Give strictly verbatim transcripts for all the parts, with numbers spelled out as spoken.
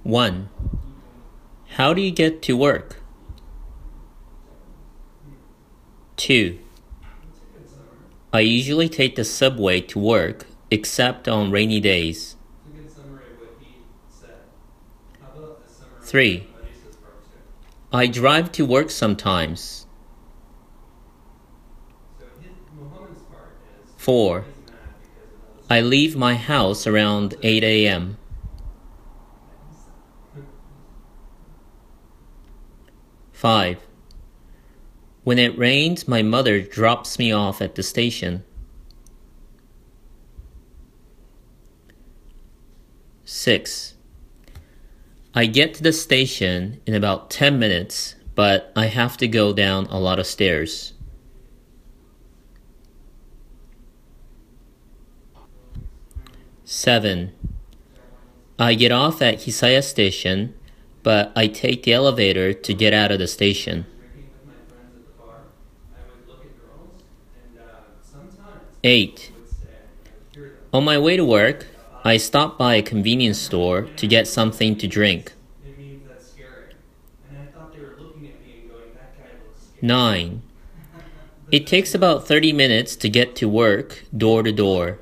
one. How do you get to work? two. I usually take the subway to work, except on rainy days. three. I drive to work sometimes. four. I leave my house around eight a.m. five. When it rains, my mother drops me off at the station. six. I get to the station in about ten minutes, but I have to go down a lot of stairs. seven. I get off at Hisaya Station, but I take the elevator to get out of the station. eight. On my way to work, I stop by a convenience store to get something to drink. nine. It takes about thirty minutes to get to work, door to door.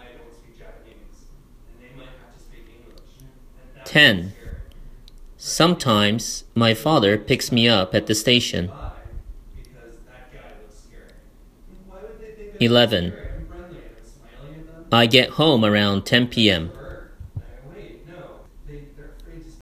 ten. Sometimes my father picks me up at the station. eleven. I get home around ten p.m.